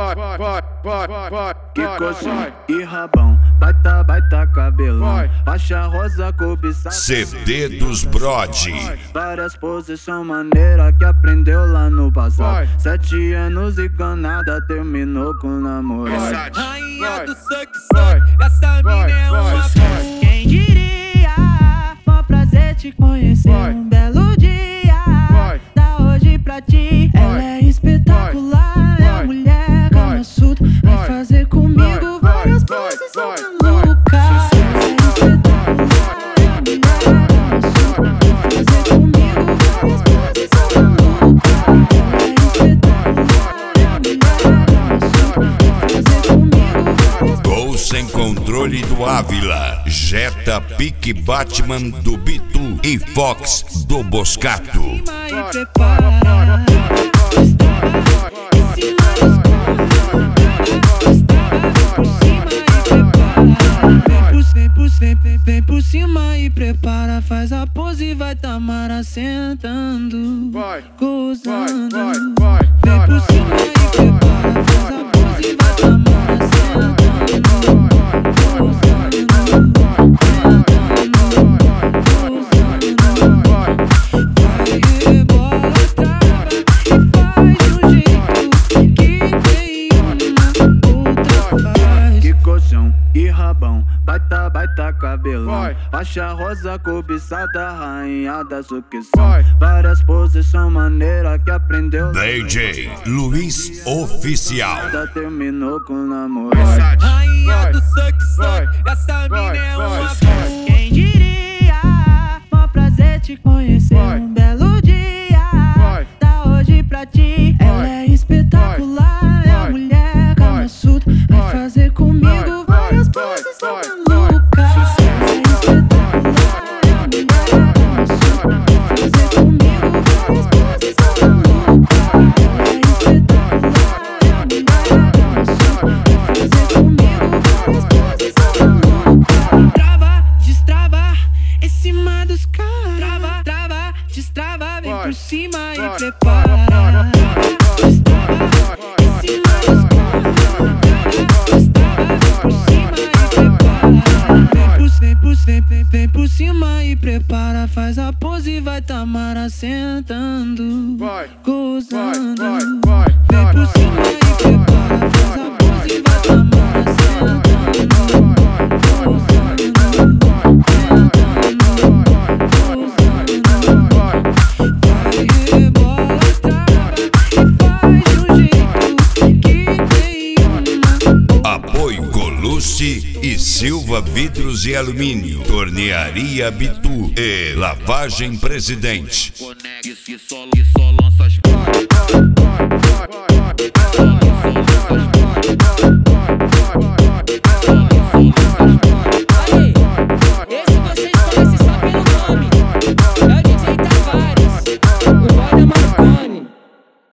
Que coxinha e rabão, baita cabelão, faixa rosa cobiçada. CD dos Brode. Várias posições maneiras que aprendeu lá no passado. 7 anos e ganada, terminou com namorado. Rainha do suck, essa mina é uma boa. Quem diria, mó prazer te conhecer. Um belo dia, da hoje pra ti. Ela é espetacular, é a mulher Kama Sutra. Vai fazer comigo várias poses malucas. Sem controle do Ávila, Jetta Pique Batman do Bitu e Fox do Boscato. Vem por cima e prepara, faz a pose e vai Tamara sentando, gozando. Vem por cima e prepara, faz a pose e vai Tamara sentando. E rabão, baita cabelão, faixa rosa cobiçada, rainha da sucção. Várias posições maneiras que aprendeu. DJ Luiz Oficial. Terminou com namorado. Rainha do suck, essa mina é uma boa. Quem diria, mó prazer te conhecer. Um belo dia, da hoje pra ti. Ela é espetacular, é a mulher Kama Sutra. Vai fazer comigo várias poses malucas. Destrava, vem por cima e prepara. Destrava, em cima dos caras. Vem por cima e prepara, faz a pose e vai Tamara sentando, gozando. Vem por cima e prepara, faz a pose e vai Tamara sentando, gozando. E Silva Vidros e Alumínio, Tornearia Bitu e Lavagem Presidente. Conecte e só lança as